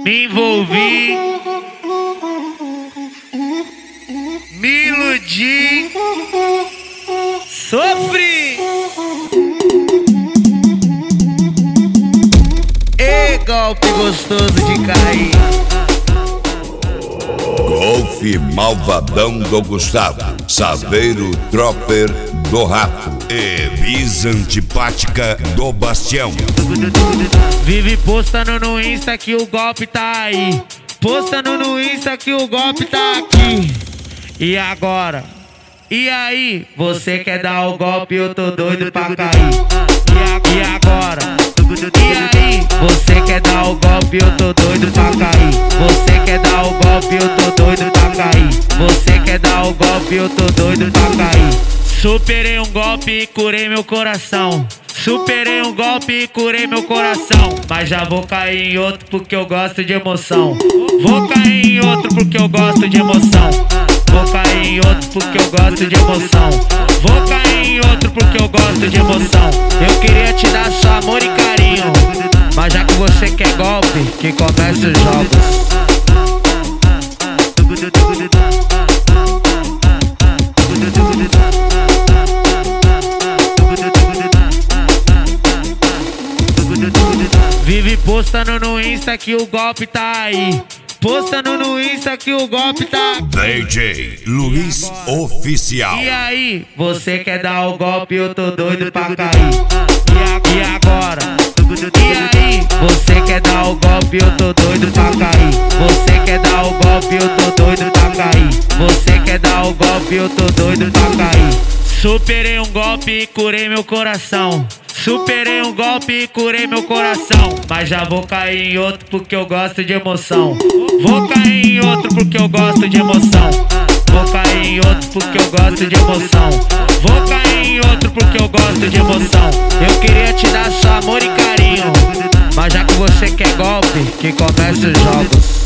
me envolvi, me iludi, sofri. E golpe gostoso de cair. Golfe malvadão do Gustavo, Saveiro Tropper do Rato e Visa antipática do Bastião. Vive postando no Insta que o golpe tá aí, postando no Insta que o golpe tá aqui. E agora? E aí? Você quer dar o golpe? Eu tô doido pra cair. E agora? E aí? Você quer dar o golpe? Eu tô doido pra cair. Você quer dar o golpe? Eu tô doido pra cair. Você quer dar o golpe? Eu tô doido pra cair. Superei um golpe e curei meu coração. Superei um golpe e curei meu coração. Mas já vou cair em outro porque eu gosto de emoção. Vou cair em outro porque eu gosto de emoção. Vou cair em outro porque eu gosto de emoção. Vou cair em outro porque eu gosto de emoção. Eu queria te dar só amor e carinho, mas já que você quer golpe, que comece os jogos. Vive postando no Insta que o golpe tá aí, postando no Insta que o golpe tá aqui. DJ Luiz Oficial. E aí? Você quer dar o golpe? Eu tô doido pra cair. E agora? E aí? Você quer dar o golpe? Eu tô doido pra cair. Você quer dar o golpe? Eu tô doido pra cair. Você quer dar o golpe? Eu tô doido pra cair. Superei um golpe e curei meu coração. Superei um golpe e curei meu coração. Mas já vou cair em outro porque eu gosto de emoção. Vou cair em outro porque eu gosto de emoção. Vou cair em outro porque eu gosto de emoção. Vou cair em outro porque eu gosto de emoção. Eu queria te dar só amor e carinho, mas já que você quer golpe, que comece os jogos.